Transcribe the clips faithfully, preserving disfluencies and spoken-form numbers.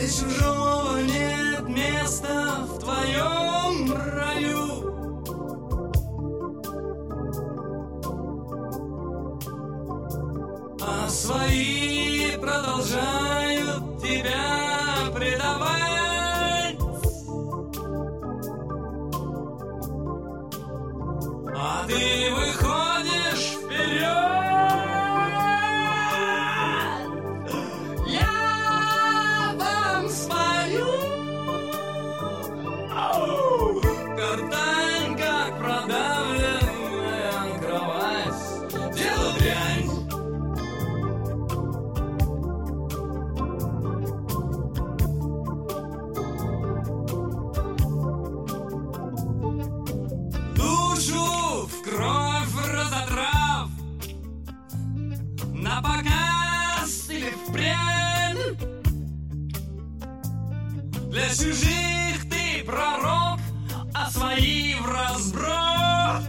Для чужого нет места в твоем раю. А свои продолжают тебя предавать. А ты выходишь вперед. Я вам спою. Картань, как продавленная кровать. Дело дрянь. Душу в кровь разодрав, на показ или впрямь. Для чужих ты пророк, а свои вразброд.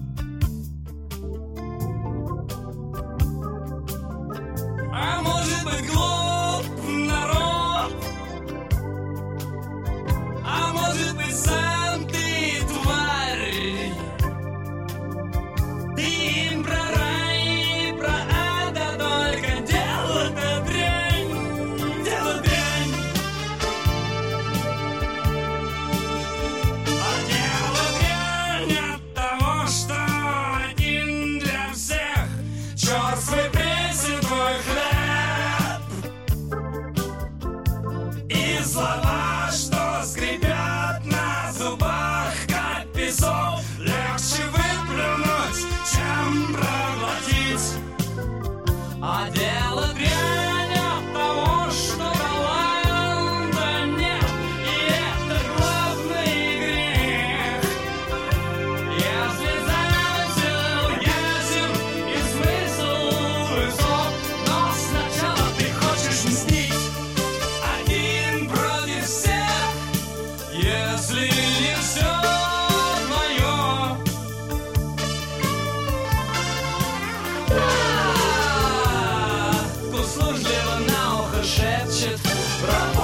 А может быть глуп народ, а может быть сам ты тварь. Ты им про рай и про ада только дело-то дрянь, дело дрянь. А дело дрянь от того, что один для всех. Черствый пресен твой хлеб. И слова, что скрипят на зубах, как песок, легче выплюнуть, чем проглотить. А дело дрянь от того, что таланта нет, и это главный грех. Если замысел ясен и смысл высок, но сначала ты хочешь мстить один против всех. Если не все твое, услужливо на ухо шепчет про